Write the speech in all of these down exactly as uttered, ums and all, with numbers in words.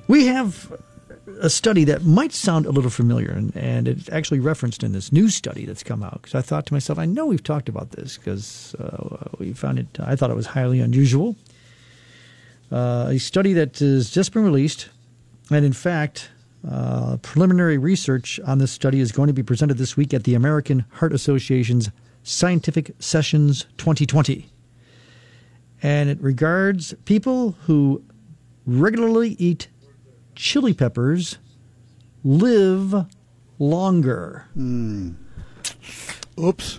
We have a study that might sound a little familiar, and, and it's actually referenced in this news study that's come out. Because I thought to myself, I know we've talked about this because uh, we found it, I thought it was highly unusual. Uh, a study that has just been released, and in fact, uh, preliminary research on this study is going to be presented this week at the American Heart Association's Scientific Sessions twenty twenty. And it regards people who regularly eat chili peppers live longer. Mm. Oops.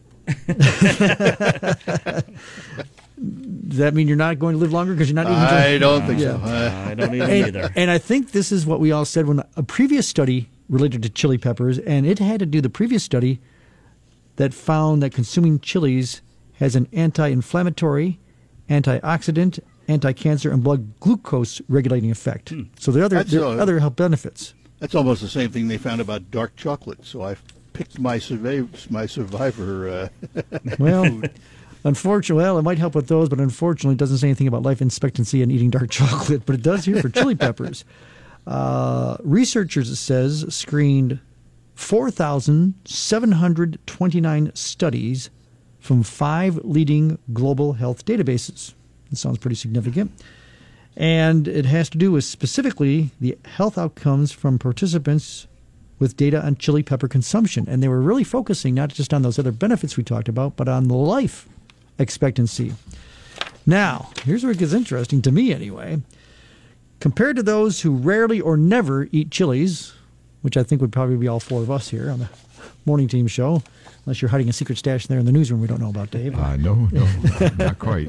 Does that mean you're not going to live longer because you're not eating chili? I don't think yeah. so. Uh, I don't even and, either. And I think this is what we all said when a previous study related to chili peppers, and it had to do the previous study that found that consuming chilies has an anti-inflammatory, antioxidant, anti-cancer, and blood glucose regulating effect. Hmm. So there are other, there are uh, other health benefits. That's almost the same thing they found about dark chocolate. So I picked my surviv- my survivor. Uh, well, food. unfortunately, well, it might help with those, but unfortunately, it doesn't say anything about life expectancy and eating dark chocolate. But it does here for chili peppers. Uh, researchers, it says, screened four thousand seven hundred twenty-nine studies from five leading global health databases. It sounds pretty significant. And it has to do with specifically the health outcomes from participants with data on chili pepper consumption. And they were really focusing not just on those other benefits we talked about, but on the life expectancy. Now, here's where it gets interesting, to me anyway. Compared to those who rarely or never eat chilies, which I think would probably be all four of us here on the morning team show, unless you're hiding a secret stash there in the newsroom we don't know about, Dave. Uh, no, no, not quite.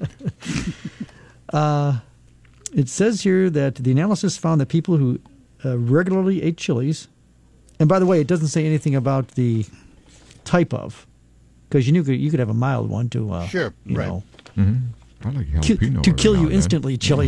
Uh, it says here that the analysis found that people who uh, regularly ate chilies, and by the way, it doesn't say anything about the type of, because you knew you could have a mild one to, uh, sure, you right. know, mm-hmm. I like ki- jalapeno to every kill now you and then. instantly, chili.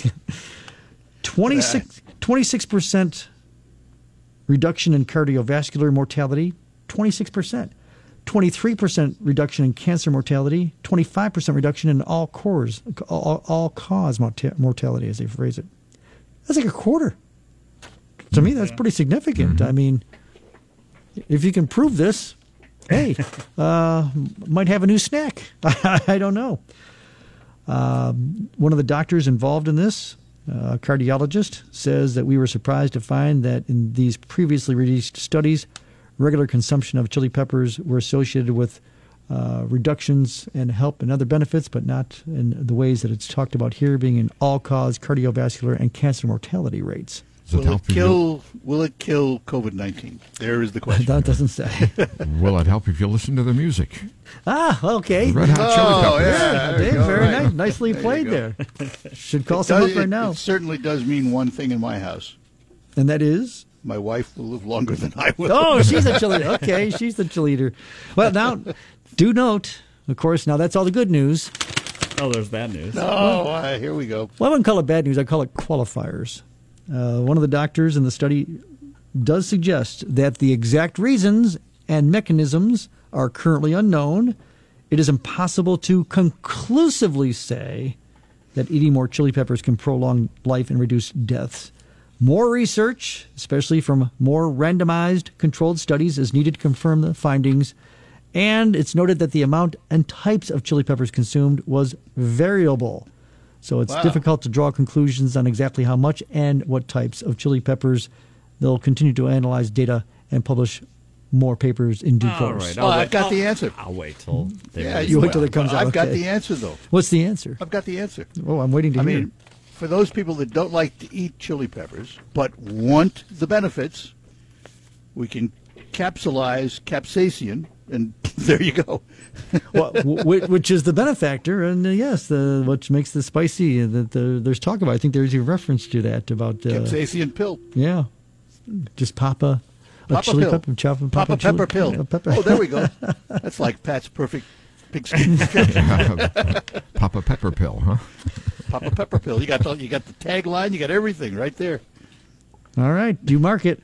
twenty-six, twenty-six percent reduction in cardiovascular mortality, twenty-six percent. twenty-three percent reduction in cancer mortality, twenty-five percent reduction in all cause, all, all cause mortality, as they phrase it. That's like a quarter. To me, that's pretty significant. Mm-hmm. I mean, if you can prove this, hey, uh, might have a new snack. I don't know. Um, one of the doctors involved in this, uh, a cardiologist, says that we were surprised to find that in these previously released studies, regular consumption of chili peppers were associated with uh, reductions in help and other benefits, but not in the ways that it's talked about here, being in all-cause cardiovascular and cancer mortality rates. Does it Will help it if you- kill? Will it kill COVID nineteen? There is the question. That doesn't say. Will it help if you listen to the music? ah, okay. Red Hot Chili Oh, Peppers. yeah. Yeah, there you Dave, go, very right. nice. Nicely There you played go. there. Should call It some does- up right it- now. It certainly does mean one thing in my house. And that is? My wife will live longer than I will. Oh, she's a chili. Okay, she's the cheerleader. Well, now, do note, of course, now that's all the good news. Oh, there's bad news. Oh, uh, here we go. Well, I wouldn't call it bad news. I call it qualifiers. Uh, one of the doctors in the study does suggest that the exact reasons and mechanisms are currently unknown. It is impossible to conclusively say that eating more chili peppers can prolong life and reduce deaths. More research, especially from more randomized controlled studies, is needed to confirm the findings. And it's noted that the amount and types of chili peppers consumed was variable. So it's Wow. difficult to draw conclusions on exactly how much and what types of chili peppers. They'll continue to analyze data and publish more papers in due All course. right, Oh, I'll I've wait- got I'll- the answer. I'll wait till they Yeah, release You it. wait till it comes out, I've got okay. the answer, though. What's the answer? I've got the answer. Oh, I'm waiting to I hear. mean, for those people that don't like to eat chili peppers but want the benefits, we can capsulize capsaicin, and there you go. well, w- which is the benefactor, and uh, yes, the which makes the spicy. uh, That the, there's talk about. I think there's a reference to that about. Uh, Capsaicin pill. yeah, just pop a, a Pop a chili pill. pepper, chop, Pop pop a chili- pepper pill. yeah, pepper. Oh, there we go. That's like Pat's perfect pigskin. Pop a pepper pill, huh? Pop a pepper pill. You got the, you got the tagline. You got everything right there. All right, you mark it.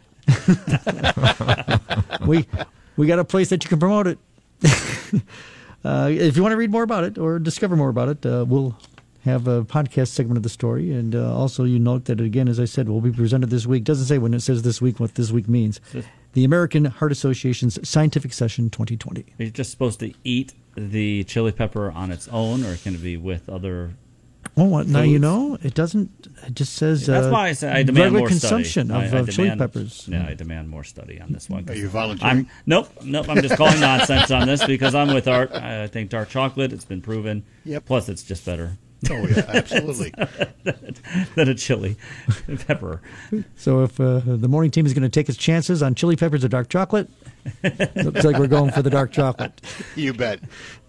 we we got a place that you can promote it. uh, if you want to read more about it or discover more about it, uh, we'll have a podcast segment of the story. And uh, also you note that, again, as I said, will be presented this week. Doesn't say when it says this week what this week means. The American Heart Association's Scientific Session twenty twenty. Are you just supposed to eat the chili pepper on its own, or can it be with other Oh, what, now you foods? know, it doesn't, it just says That's uh, why I say I demand regular more consumption study. of I, I uh, chili demand- peppers. Yeah, I demand more study on this one. Are you volunteering? I'm, nope, nope. I'm just calling nonsense on this because I'm with Art. I think dark chocolate. It's been proven. Yep. Plus, it's just better Oh, yeah, absolutely. than a chili pepper. So if uh, the morning team is going to take its chances on chili peppers or dark chocolate, looks like we're going for the dark chocolate. You bet.